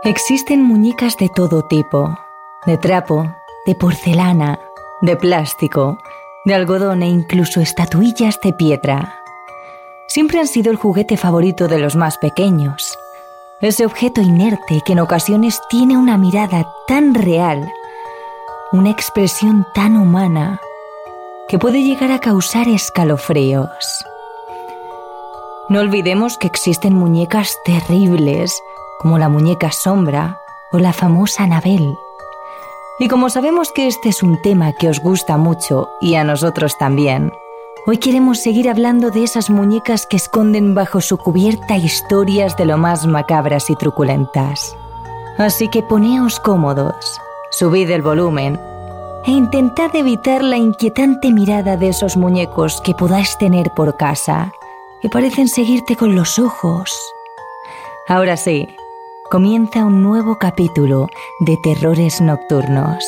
Existen muñecas de todo tipo, de trapo, de porcelana, de plástico, de algodón e incluso estatuillas de piedra. Siempre han sido el juguete favorito de los más pequeños. Ese objeto inerte que en ocasiones tiene una mirada tan real, una expresión tan humana, que puede llegar a causar escalofríos. No olvidemos que existen muñecas terribles, como la muñeca sombra o la famosa Annabelle. Y como sabemos que este es un tema que os gusta mucho y a nosotros también, hoy queremos seguir hablando de esas muñecas que esconden bajo su cubierta historias de lo más macabras y truculentas. Así que poneos cómodos, subid el volumen e intentad evitar la inquietante mirada de esos muñecos que podáis tener por casa, que parecen seguirte con los ojos. Ahora sí, comienza un nuevo capítulo de Terrores Nocturnos.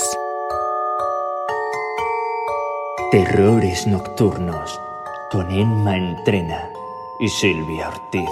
Terrores Nocturnos, con Emma Entrena y Silvia Ortiz.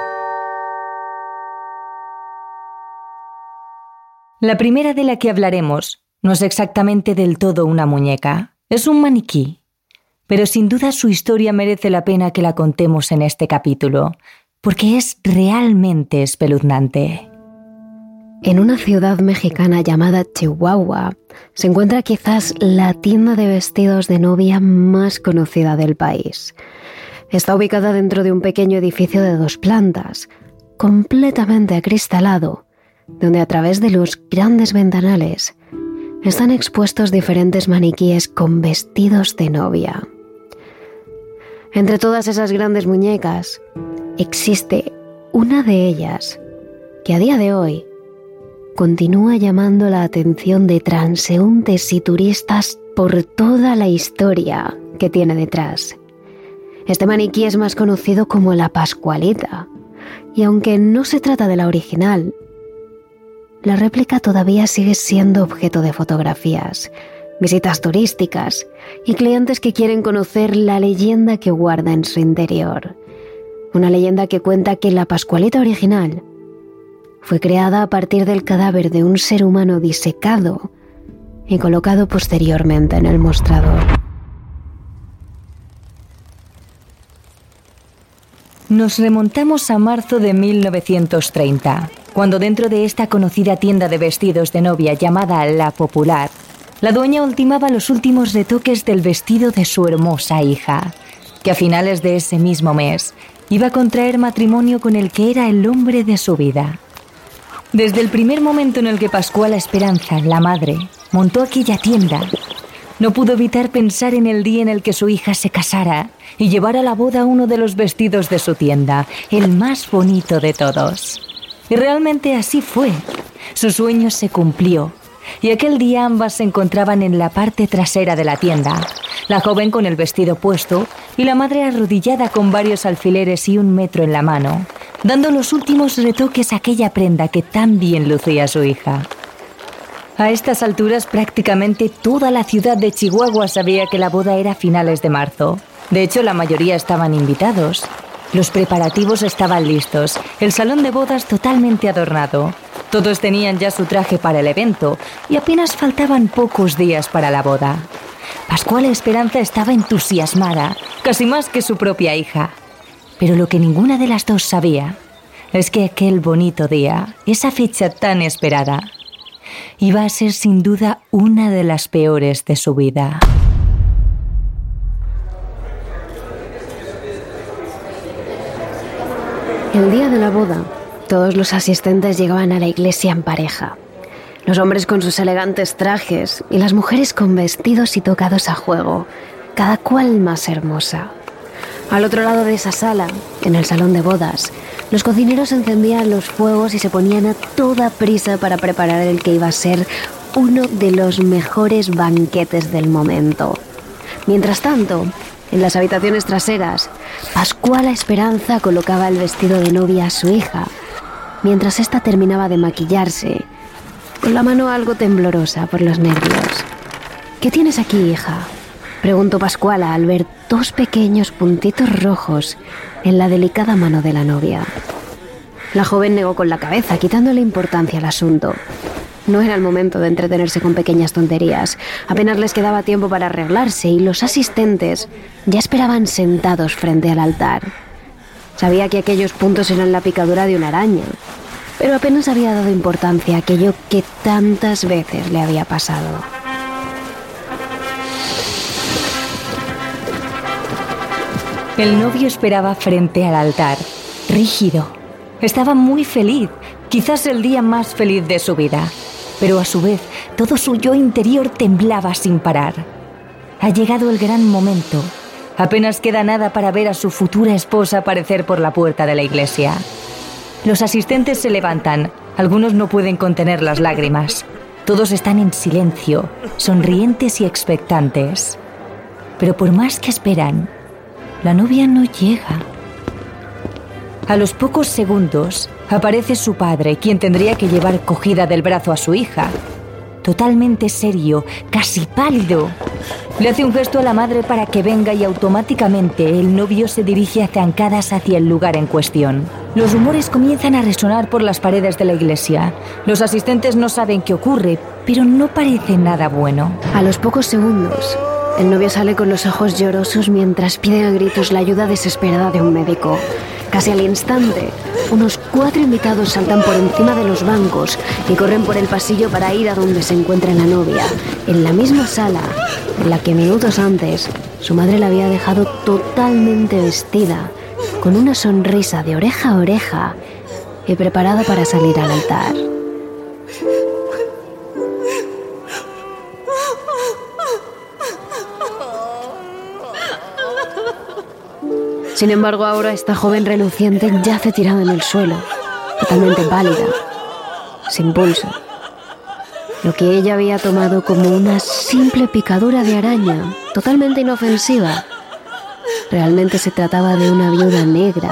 La primera de la que hablaremos no es exactamente del todo una muñeca, es un maniquí. Pero sin duda su historia merece la pena que la contemos en este capítulo, porque es realmente espeluznante. En una ciudad mexicana llamada Chihuahua se encuentra quizás la tienda de vestidos de novia más conocida del país. Está ubicada dentro de un pequeño edificio de 2 plantas, completamente acristalado, donde a través de los grandes ventanales están expuestos diferentes maniquíes con vestidos de novia. Entre todas esas grandes muñecas, existe una de ellas que a día de hoy continúa llamando la atención de transeúntes y turistas por toda la historia que tiene detrás. Este maniquí es más conocido como la Pascualita, y aunque no se trata de la original, la réplica todavía sigue siendo objeto de fotografías, visitas turísticas y clientes que quieren conocer la leyenda que guarda en su interior. Una leyenda que cuenta que la Pascualita original fue creada a partir del cadáver de un ser humano disecado y colocado posteriormente en el mostrador. Nos remontamos a marzo de 1930, cuando dentro de esta conocida tienda de vestidos de novia llamada La Popular, la dueña ultimaba los últimos retoques del vestido de su hermosa hija, que a finales de ese mismo mes iba a contraer matrimonio con el que era el hombre de su vida. Desde el primer momento en el que Pascuala Esperanza, la madre, montó aquella tienda, no pudo evitar pensar en el día en el que su hija se casara y llevara a la boda uno de los vestidos de su tienda, el más bonito de todos. Y realmente así fue. Su sueño se cumplió. Y aquel día ambas se encontraban en la parte trasera de la tienda, la joven con el vestido puesto y la madre arrodillada con varios alfileres y 1 metro en la mano, dando los últimos retoques a aquella prenda que tan bien lucía su hija. A estas alturas prácticamente toda la ciudad de Chihuahua sabía que la boda era a finales de marzo. De hecho, la mayoría estaban invitados. Los preparativos estaban listos, el salón de bodas totalmente adornado. Todos tenían ya su traje para el evento y apenas faltaban pocos días para la boda. Pascuala Esperanza estaba entusiasmada, casi más que su propia hija. Pero lo que ninguna de las dos sabía es que aquel bonito día, esa fecha tan esperada, iba a ser sin duda una de las peores de su vida. El día de la boda, todos los asistentes llegaban a la iglesia en pareja. Los hombres con sus elegantes trajes y las mujeres con vestidos y tocados a juego, cada cual más hermosa. Al otro lado de esa sala, en el salón de bodas, los cocineros encendían los fuegos y se ponían a toda prisa para preparar el que iba a ser uno de los mejores banquetes del momento. Mientras tanto, en las habitaciones traseras, Pascuala Esperanza colocaba el vestido de novia a su hija, mientras ésta terminaba de maquillarse, con la mano algo temblorosa por los nervios. «¿Qué tienes aquí, hija?», preguntó Pascuala al ver 2 pequeños puntitos rojos en la delicada mano de la novia. La joven negó con la cabeza, quitándole importancia al asunto. No era el momento de entretenerse con pequeñas tonterías. Apenas les quedaba tiempo para arreglarse y los asistentes ya esperaban sentados frente al altar. Sabía que aquellos puntos eran la picadura de una araña, pero apenas había dado importancia a aquello que tantas veces le había pasado. El novio esperaba frente al altar, rígido. Estaba muy feliz, quizás el día más feliz de su vida, pero a su vez todo su yo interior temblaba sin parar. Ha llegado el gran momento. Apenas queda nada para ver a su futura esposa aparecer por la puerta de la iglesia. Los asistentes se levantan, algunos no pueden contener las lágrimas. Todos están en silencio, sonrientes y expectantes. Pero por más que esperan, la novia no llega. A los pocos segundos aparece su padre, quien tendría que llevar cogida del brazo a su hija. Totalmente serio, casi pálido. Le hace un gesto a la madre para que venga y automáticamente el novio se dirige a zancadas hacia el lugar en cuestión. Los rumores comienzan a resonar por las paredes de la iglesia. Los asistentes no saben qué ocurre, pero no parece nada bueno. A los pocos segundos, el novio sale con los ojos llorosos mientras pide a gritos la ayuda desesperada de un médico. Casi al instante, unos 4 invitados saltan por encima de los bancos y corren por el pasillo para ir a donde se encuentra la novia, en la misma sala en la que minutos antes su madre la había dejado totalmente vestida, con una sonrisa de oreja a oreja y preparada para salir al altar. Sin embargo, ahora esta joven reluciente yace tirada en el suelo, totalmente pálida, sin pulso. Lo que ella había tomado como una simple picadura de araña, totalmente inofensiva, realmente se trataba de una viuda negra,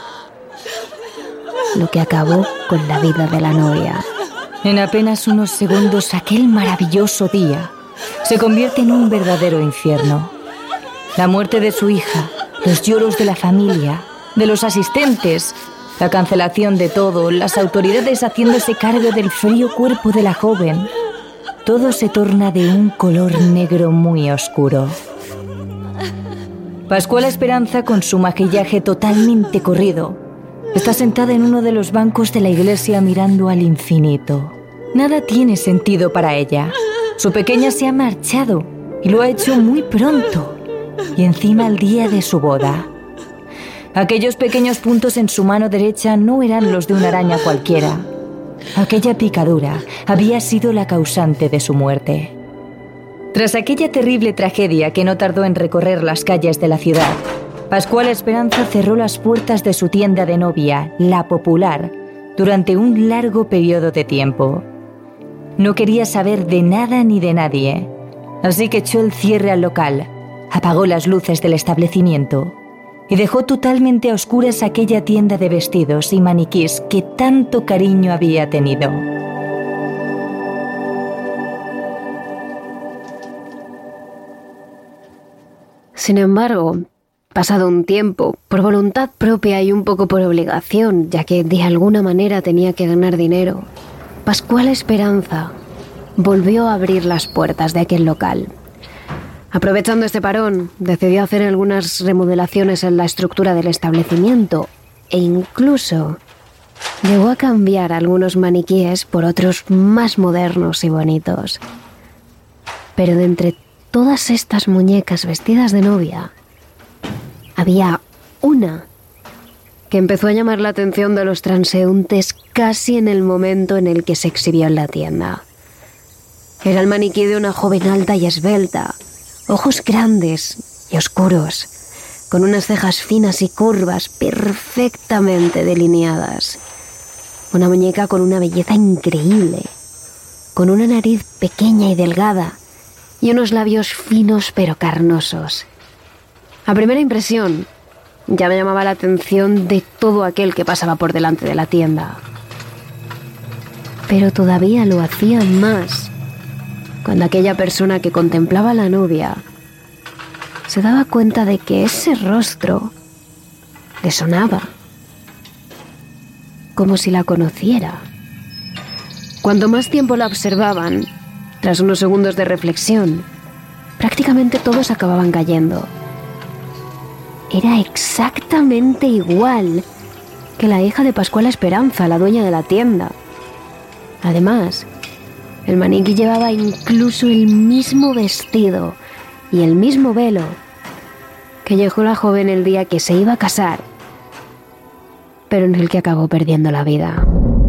lo que acabó con la vida de la novia. En apenas unos segundos, aquel maravilloso día se convierte en un verdadero infierno. La muerte de su hija, los lloros de la familia, de los asistentes, la cancelación de todo, las autoridades haciéndose cargo del frío cuerpo de la joven. Todo se torna de un color negro muy oscuro. Pascuala Esperanza, con su maquillaje totalmente corrido, está sentada en uno de los bancos de la iglesia mirando al infinito. Nada tiene sentido para ella. Su pequeña se ha marchado y lo ha hecho muy pronto. Y encima el día de su boda. Aquellos pequeños puntos en su mano derecha no eran los de una araña cualquiera. Aquella picadura había sido la causante de su muerte. Tras aquella terrible tragedia que no tardó en recorrer las calles de la ciudad, Pascuala Esperanza cerró las puertas de su tienda de novia, La Popular, durante un largo periodo de tiempo. No quería saber de nada ni de nadie, así que echó el cierre al local, apagó las luces del establecimiento y dejó totalmente a oscuras aquella tienda de vestidos y maniquís que tanto cariño había tenido. Sin embargo, pasado un tiempo, por voluntad propia y un poco por obligación, ya que de alguna manera tenía que ganar dinero, Pascuala Esperanza volvió a abrir las puertas de aquel local. Aprovechando este parón, decidió hacer algunas remodelaciones en la estructura del establecimiento e incluso llegó a cambiar algunos maniquíes por otros más modernos y bonitos. Pero de entre todas estas muñecas vestidas de novia, había una que empezó a llamar la atención de los transeúntes casi en el momento en el que se exhibió en la tienda. Era el maniquí de una joven alta y esbelta, ojos grandes y oscuros, con unas cejas finas y curvas perfectamente delineadas. Una muñeca con una belleza increíble, con una nariz pequeña y delgada y unos labios finos pero carnosos. A primera impresión, ya me llamaba la atención de todo aquel que pasaba por delante de la tienda. Pero todavía lo hacía más cuando aquella persona que contemplaba a la novia se daba cuenta de que ese rostro le sonaba. como si la conociera. Cuanto más tiempo la observaban, tras unos segundos de reflexión, prácticamente todos acababan cayendo. Era exactamente igual que la hija de Pascuala Esperanza, la dueña de la tienda. Además, el maniquí llevaba incluso el mismo vestido y el mismo velo que llevó la joven el día que se iba a casar, pero en el que acabó perdiendo la vida.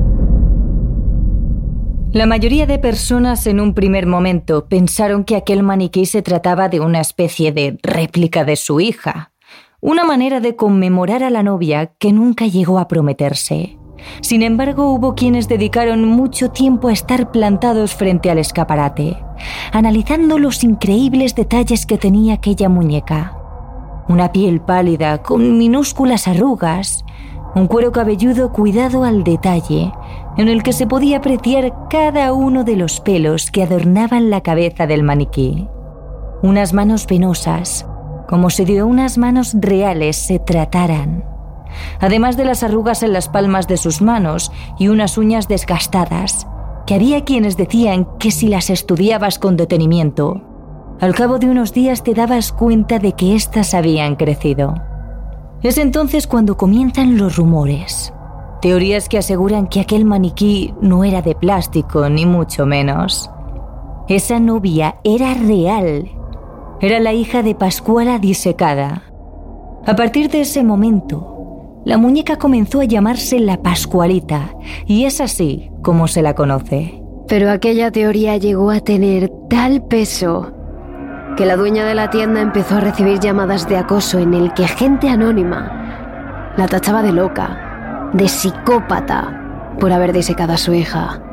La mayoría de personas en un primer momento pensaron que aquel maniquí se trataba de una especie de réplica de su hija, una manera de conmemorar a la novia que nunca llegó a prometerse. Sin embargo, hubo quienes dedicaron mucho tiempo a estar plantados frente al escaparate, analizando los increíbles detalles que tenía aquella muñeca. Una piel pálida con minúsculas arrugas, un cuero cabelludo cuidado al detalle, en el que se podía apreciar cada uno de los pelos que adornaban la cabeza del maniquí. Unas manos venosas, como si de unas manos reales se trataran. Además de las arrugas en las palmas de sus manos y unas uñas desgastadas, que había quienes decían que si las estudiabas con detenimiento, al cabo de unos días te dabas cuenta de que éstas habían crecido. Es entonces cuando comienzan los rumores. Teorías que aseguran que aquel maniquí no era de plástico, ni mucho menos. Esa novia era real. Era la hija de Pascuala disecada. A partir de ese momento, la muñeca comenzó a llamarse la Pascualita, y es así como se la conoce. Pero aquella teoría llegó a tener tal peso que la dueña de la tienda empezó a recibir llamadas de acoso en el que gente anónima la tachaba de loca, de psicópata, por haber disecado a su hija.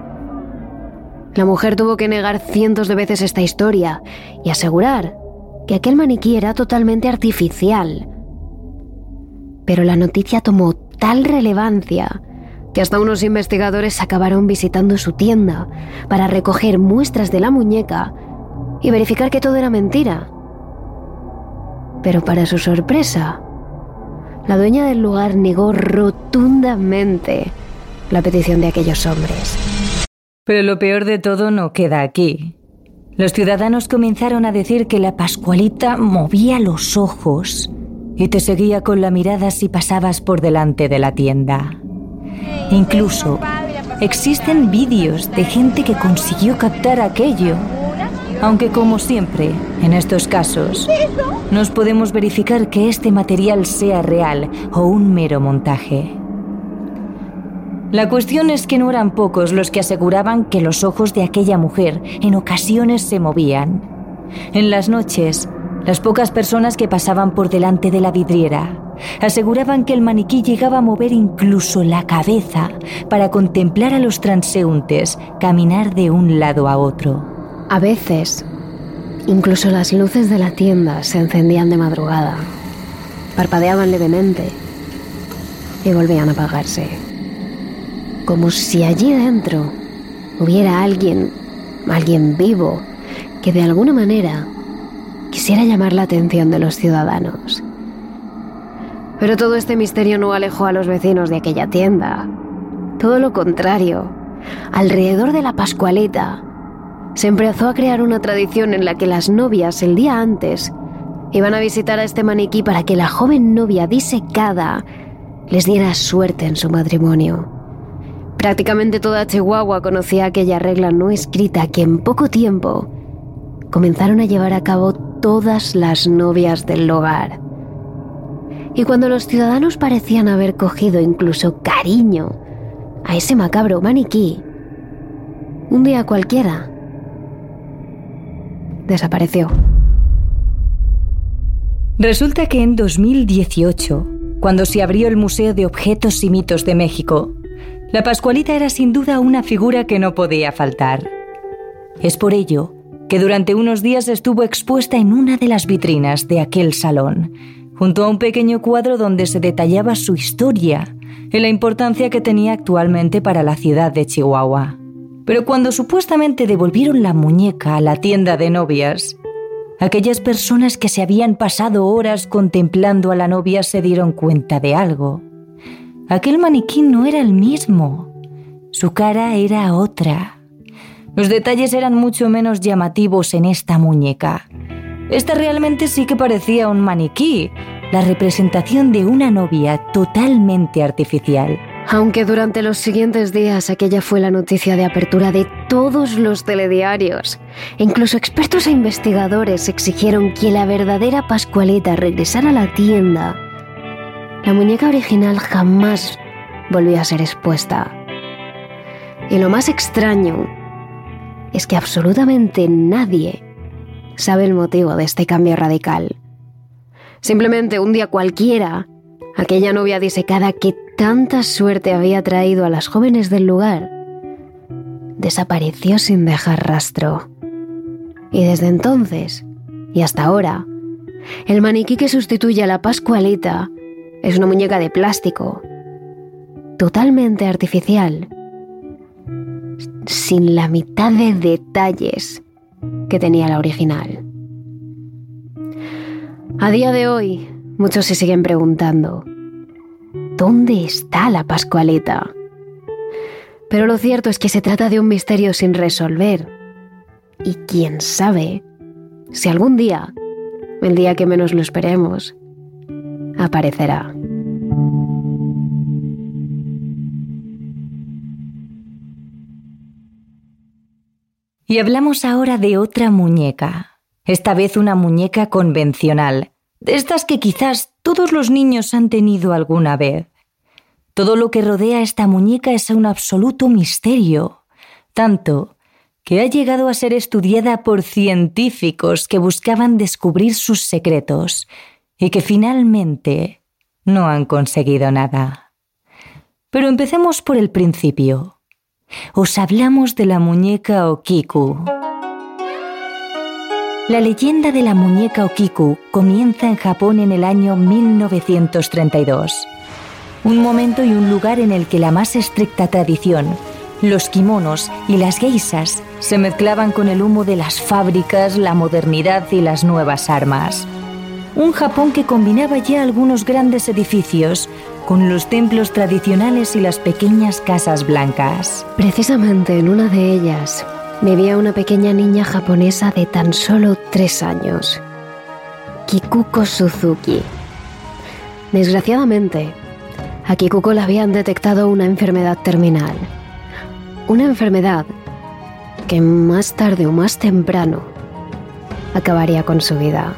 La mujer tuvo que negar cientos de veces esta historia y asegurar que aquel maniquí era totalmente artificial. Pero la noticia tomó tal relevancia que hasta unos investigadores acabaron visitando su tienda para recoger muestras de la muñeca y verificar que todo era mentira. Pero para su sorpresa, la dueña del lugar negó rotundamente la petición de aquellos hombres. Pero lo peor de todo no queda aquí. Los ciudadanos comenzaron a decir que la Pascualita movía los ojos y te seguía con la mirada si pasabas por delante de la tienda. Incluso existen vídeos de gente que consiguió captar aquello. Aunque, como siempre, en estos casos, no podemos verificar que este material sea real o un mero montaje. La cuestión es que no eran pocos los que aseguraban que los ojos de aquella mujer en ocasiones se movían. En las noches, las pocas personas que pasaban por delante de la vidriera aseguraban que el maniquí llegaba a mover incluso la cabeza para contemplar a los transeúntes caminar de un lado a otro. A veces, incluso las luces de la tienda se encendían de madrugada, parpadeaban levemente y volvían a apagarse. Como si allí dentro hubiera alguien vivo, que de alguna manera quisiera llamar la atención de los ciudadanos. Pero todo este misterio no alejó a los vecinos de aquella tienda. Todo lo contrario, alrededor de la Pascualita se empezó a crear una tradición en la que las novias el día antes iban a visitar a este maniquí para que la joven novia disecada les diera suerte en su matrimonio. Prácticamente toda Chihuahua conocía aquella regla no escrita que en poco tiempo comenzaron a llevar a cabo todas las novias del lugar. Y cuando los ciudadanos parecían haber cogido incluso cariño a ese macabro maniquí, un día cualquiera desapareció. Resulta que en 2018, cuando se abrió el Museo de Objetos y Mitos de México, la Pascualita era sin duda una figura que no podía faltar. Es por ello que durante unos días estuvo expuesta en una de las vitrinas de aquel salón, junto a un pequeño cuadro donde se detallaba su historia y la importancia que tenía actualmente para la ciudad de Chihuahua. Pero cuando supuestamente devolvieron la muñeca a la tienda de novias, aquellas personas que se habían pasado horas contemplando a la novia se dieron cuenta de algo. Aquel maniquí no era el mismo. Su cara era otra. Los detalles eran mucho menos llamativos en esta muñeca. Esta realmente sí que parecía un maniquí, la representación de una novia totalmente artificial. Aunque durante los siguientes días aquella fue la noticia de apertura de todos los telediarios. Incluso expertos e investigadores exigieron que la verdadera Pascualita regresara a la tienda. La muñeca original jamás volvió a ser expuesta. Y lo más extraño es que absolutamente nadie sabe el motivo de este cambio radical. Simplemente un día cualquiera, aquella novia disecada que tanta suerte había traído a las jóvenes del lugar, desapareció sin dejar rastro. Y desde entonces, y hasta ahora, el maniquí que sustituye a la Pascualita es una muñeca de plástico, totalmente artificial, sin la mitad de detalles que tenía la original. A día de hoy, muchos se siguen preguntando: ¿dónde está la Pascualita? Pero lo cierto es que se trata de un misterio sin resolver. Y quién sabe si algún día, el día que menos lo esperemos, aparecerá. Y hablamos ahora de otra muñeca. Esta vez una muñeca convencional, de estas que quizás todos los niños han tenido alguna vez. Todo lo que rodea a esta muñeca es un absoluto misterio, tanto que ha llegado a ser estudiada por científicos que buscaban descubrir sus secretos y que finalmente no han conseguido nada. Pero empecemos por el principio. Os hablamos de la muñeca Okiku. La leyenda de la muñeca Okiku comienza en Japón en el año 1932. Un momento y un lugar en el que la más estricta tradición, los kimonos y las geishas se mezclaban con el humo de las fábricas, la modernidad y las nuevas armas. Un Japón que combinaba ya algunos grandes edificios con los templos tradicionales y las pequeñas casas blancas. Precisamente en una de ellas vivía una pequeña niña japonesa de tan solo 3 años, Kikuko Suzuki. Desgraciadamente, a Kikuko le habían detectado una enfermedad terminal. Una enfermedad que más tarde o más temprano acabaría con su vida.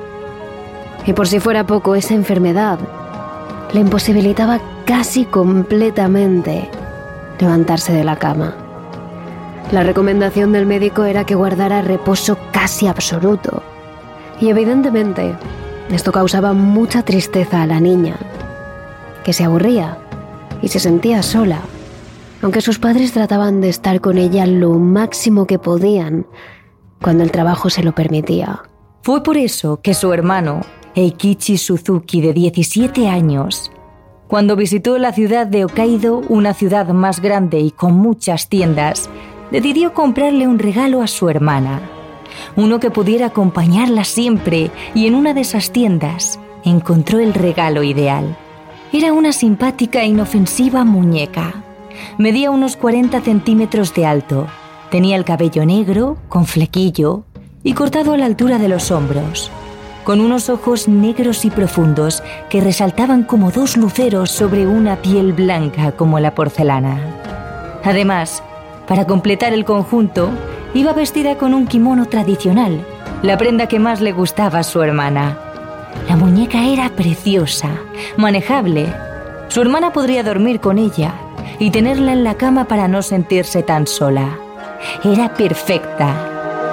Y por si fuera poco, esa enfermedad le imposibilitaba casi completamente levantarse de la cama. La recomendación del médico era que guardara reposo casi absoluto. Y evidentemente, esto causaba mucha tristeza a la niña, que se aburría y se sentía sola, aunque sus padres trataban de estar con ella lo máximo que podían cuando el trabajo se lo permitía. Fue por eso que su hermano, Eikichi Suzuki, de 17 años, cuando visitó la ciudad de Hokkaido, una ciudad más grande y con muchas tiendas, decidió comprarle un regalo a su hermana, uno que pudiera acompañarla siempre, y en una de esas tiendas encontró el regalo ideal. Era una simpática e inofensiva muñeca. Medía unos 40 centímetros de alto, tenía el cabello negro, con flequillo y cortado a la altura de los hombros, con unos ojos negros y profundos que resaltaban como 2 luceros sobre una piel blanca como la porcelana. Además, para completar el conjunto, iba vestida con un kimono tradicional, la prenda que más le gustaba a su hermana. La muñeca era preciosa, manejable. Su hermana podría dormir con ella y tenerla en la cama para no sentirse tan sola. Era perfecta.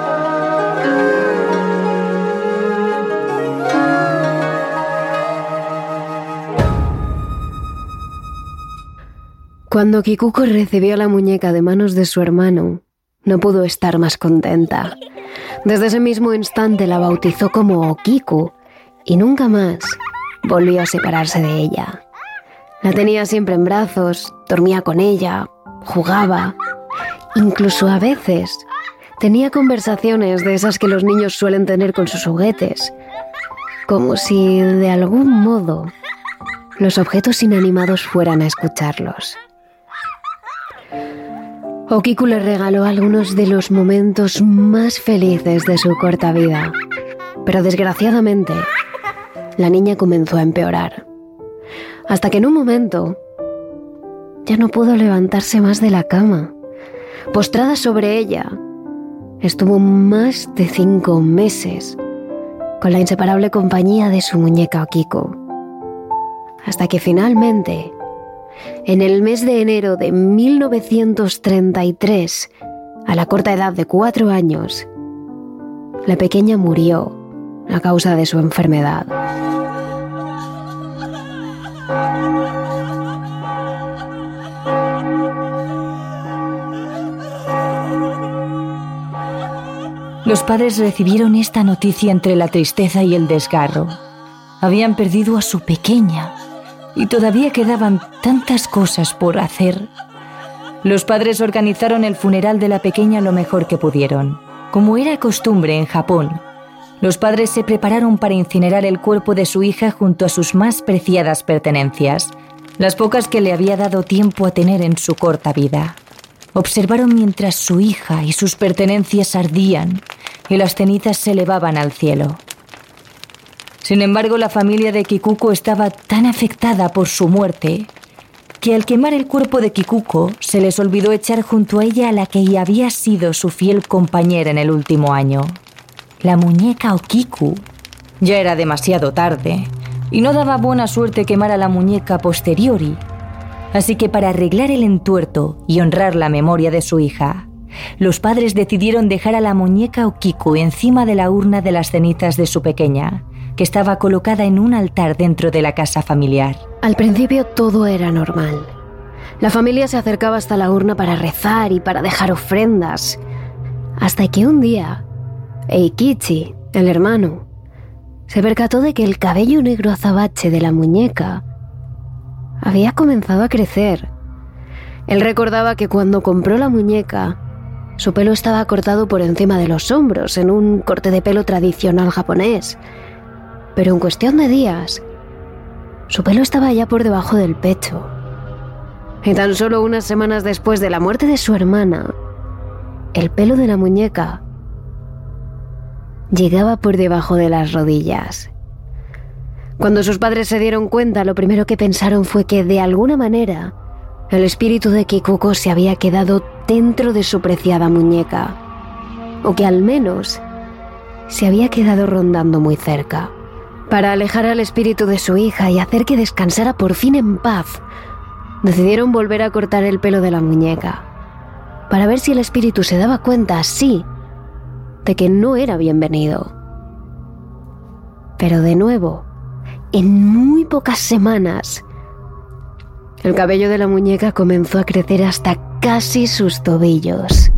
Cuando Kikuko recibió la muñeca de manos de su hermano, no pudo estar más contenta. Desde ese mismo instante la bautizó como Okiku y nunca más volvió a separarse de ella. La tenía siempre en brazos, dormía con ella, jugaba. Incluso a veces tenía conversaciones de esas que los niños suelen tener con sus juguetes, como si de algún modo los objetos inanimados fueran a escucharlos. Okiku le regaló algunos de los momentos más felices de su corta vida, pero desgraciadamente la niña comenzó a empeorar, hasta que en un momento ya no pudo levantarse más de la cama. Postrada sobre ella, estuvo más de 5 meses con la inseparable compañía de su muñeca Okiku, hasta que finalmente, en el mes de enero de 1933, a la corta edad de 4 años, la pequeña murió a causa de su enfermedad. Los padres recibieron esta noticia entre la tristeza y el desgarro. Habían perdido a su pequeña y todavía quedaban tantas cosas por hacer. Los padres organizaron el funeral de la pequeña lo mejor que pudieron. Como era costumbre en Japón, los padres se prepararon para incinerar el cuerpo de su hija junto a sus más preciadas pertenencias, las pocas que le había dado tiempo a tener en su corta vida. Observaron mientras su hija y sus pertenencias ardían y las cenizas se elevaban al cielo. Sin embargo, la familia de Kikuko estaba tan afectada por su muerte que al quemar el cuerpo de Kikuko se les olvidó echar junto a ella a la que había sido su fiel compañera en el último año, la muñeca Okiku. Ya era demasiado tarde y no daba buena suerte quemar a la muñeca a posteriori. Así que para arreglar el entuerto y honrar la memoria de su hija, los padres decidieron dejar a la muñeca Okiku encima de la urna de las cenizas de su pequeña, que estaba colocada en un altar dentro de la casa familiar. Al principio todo era normal. La familia se acercaba hasta la urna para rezar y para dejar ofrendas, hasta que un día, Eikichi, el hermano, se percató de que el cabello negro azabache de la muñeca había comenzado a crecer. Él recordaba que cuando compró la muñeca, su pelo estaba cortado por encima de los hombros en un corte de pelo tradicional japonés, pero en cuestión de días, su pelo estaba ya por debajo del pecho. Y tan solo unas semanas después de la muerte de su hermana, el pelo de la muñeca llegaba por debajo de las rodillas. Cuando sus padres se dieron cuenta, lo primero que pensaron fue que, de alguna manera, el espíritu de Kikuko se había quedado dentro de su preciada muñeca, o que al menos se había quedado rondando muy cerca. Para alejar al espíritu de su hija y hacer que descansara por fin en paz, decidieron volver a cortar el pelo de la muñeca, para ver si el espíritu se daba cuenta así de que no era bienvenido. Pero de nuevo, en muy pocas semanas, el cabello de la muñeca comenzó a crecer hasta casi sus tobillos.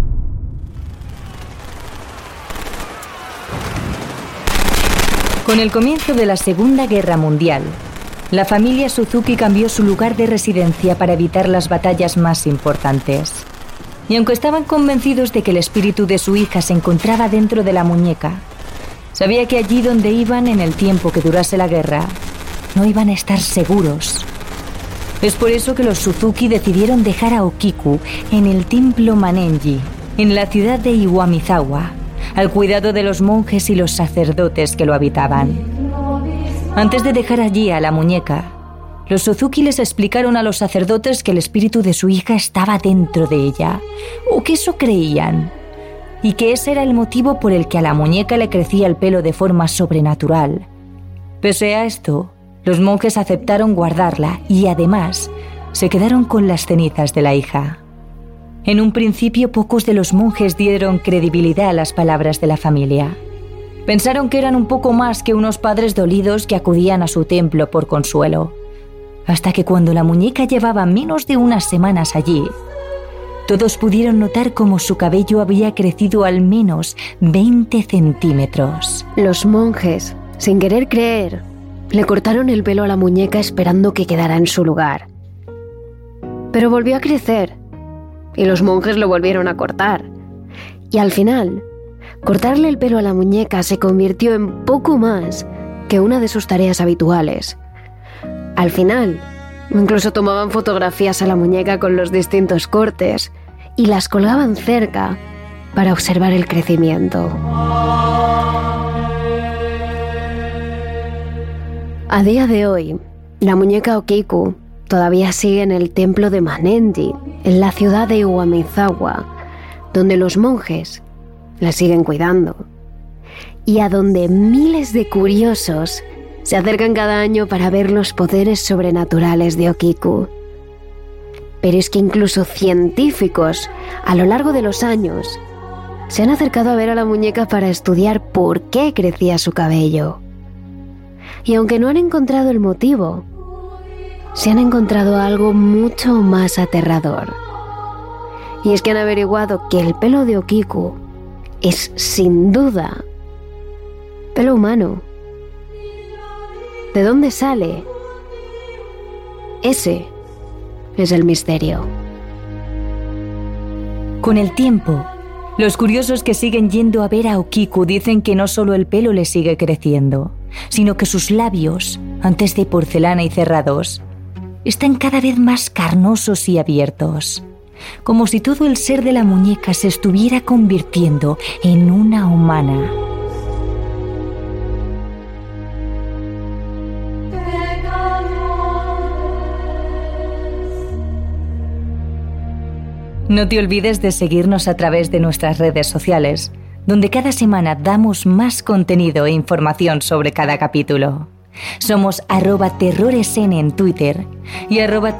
Con el comienzo de la Segunda Guerra Mundial, la familia Suzuki cambió su lugar de residencia para evitar las batallas más importantes. Y aunque estaban convencidos de que el espíritu de su hija se encontraba dentro de la muñeca, sabía que allí donde iban en el tiempo que durase la guerra, no iban a estar seguros. Es por eso que los Suzuki decidieron dejar a Okiku en el templo Manenji, en la ciudad de Iwamizawa, al cuidado de los monjes y los sacerdotes que lo habitaban. Antes de dejar allí a la muñeca, los Suzuki les explicaron a los sacerdotes que el espíritu de su hija estaba dentro de ella, o que eso creían, y que ese era el motivo por el que a la muñeca le crecía el pelo de forma sobrenatural. Pese a esto, los monjes aceptaron guardarla y además se quedaron con las cenizas de la hija. En un principio, pocos de los monjes dieron credibilidad a las palabras de la familia. Pensaron que eran un poco más que unos padres dolidos que acudían a su templo por consuelo. Hasta que cuando la muñeca llevaba menos de unas semanas allí, todos pudieron notar cómo su cabello había crecido al menos 20 centímetros. Los monjes, sin querer creer, le cortaron el pelo a la muñeca esperando que quedara en su lugar. Pero volvió a crecer, y los monjes lo volvieron a cortar. Y al final, cortarle el pelo a la muñeca se convirtió en poco más que una de sus tareas habituales. Al final, incluso tomaban fotografías a la muñeca con los distintos cortes y las colgaban cerca para observar el crecimiento. A día de hoy, la muñeca Okiku todavía sigue en el templo de Manenji, en la ciudad de Iwamizawa, donde los monjes la siguen cuidando y a donde miles de curiosos se acercan cada año para ver los poderes sobrenaturales de Okiku. Pero es que incluso científicos, a lo largo de los años, se han acercado a ver a la muñeca para estudiar por qué crecía su cabello. Y aunque no han encontrado el motivo, se han encontrado algo mucho más aterrador. Y es que han averiguado que el pelo de Okiku es, sin duda, pelo humano. ¿De dónde sale? Ese es el misterio. Con el tiempo, los curiosos que siguen yendo a ver a Okiku dicen que no solo el pelo le sigue creciendo, sino que sus labios, antes de porcelana y cerrados, están cada vez más carnosos y abiertos, como si todo el ser de la muñeca se estuviera convirtiendo en una humana. No te olvides de seguirnos a través de nuestras redes sociales, donde cada semana damos más contenido e información sobre cada capítulo. Somos @terroresn en Twitter y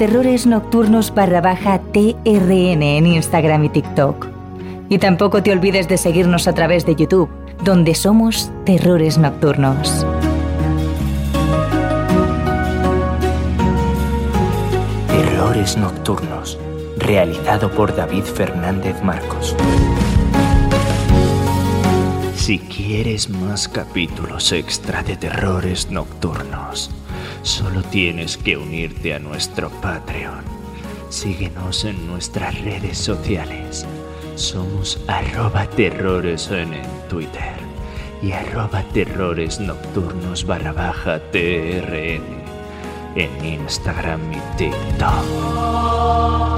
@terroresnocturnos_TRN en Instagram y TikTok. Y tampoco te olvides de seguirnos a través de YouTube, donde somos Terrores Nocturnos. Terrores Nocturnos, realizado por David Fernández Marcos. Si quieres más capítulos extra de Terrores Nocturnos, solo tienes que unirte a nuestro Patreon. Síguenos en nuestras redes sociales. Somos @terroresn en Twitter y @terroresnocturnos_TRN en Instagram y TikTok.